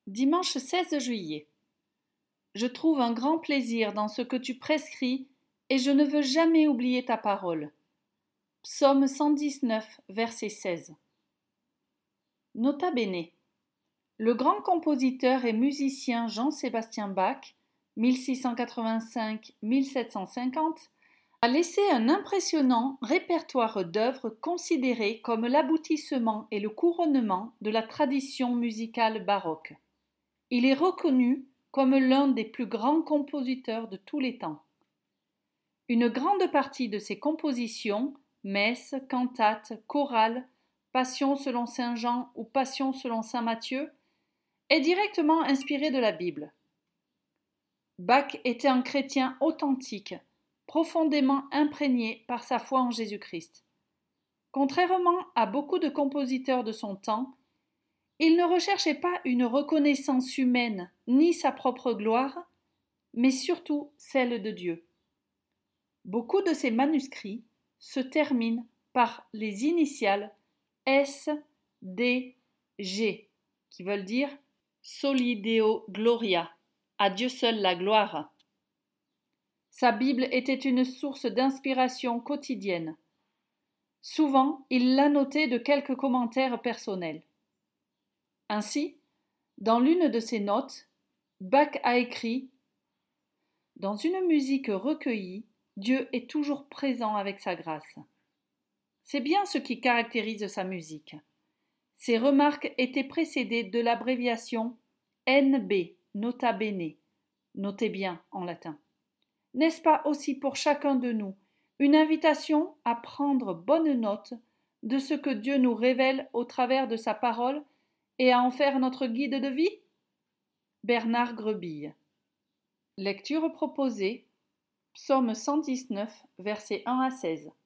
Dimanche 16 juillet. Je trouve un grand plaisir dans ce que tu prescris et je ne veux jamais oublier ta parole. Psaume 119, verset 16. Nota bene. Le grand compositeur et musicien Jean-Sébastien Bach, 1685-1750, a laissé un impressionnant répertoire d'œuvres considérées comme l'aboutissement et le couronnement de la tradition musicale baroque. Il est reconnu comme l'un des plus grands compositeurs de tous les temps. Une grande partie de ses compositions, messes, cantates, chorales, passion selon saint Jean ou passion selon saint Matthieu, est directement inspirée de la Bible. Bach était un chrétien authentique, profondément imprégné par sa foi en Jésus-Christ. Contrairement à beaucoup de compositeurs de son temps, il ne recherchait pas une reconnaissance humaine ni sa propre gloire, mais surtout celle de Dieu. Beaucoup de ses manuscrits se terminent par les initiales S, D, G, qui veulent dire Soli Deo Gloria, à Dieu seul la gloire. Sa Bible était une source d'inspiration quotidienne. Souvent, il l'annotait de quelques commentaires personnels. Ainsi, dans l'une de ses notes, Bach a écrit « Dans une musique recueillie, Dieu est toujours présent avec sa grâce. » C'est bien ce qui caractérise sa musique. Ses remarques étaient précédées de l'abréviation NB, nota bene, notez bien en latin. N'est-ce pas aussi pour chacun de nous une invitation à prendre bonne note de ce que Dieu nous révèle au travers de sa parole et à en faire notre guide de vie? Bernard Grebille. Lecture proposée, Psaume 119, versets 1 à 16.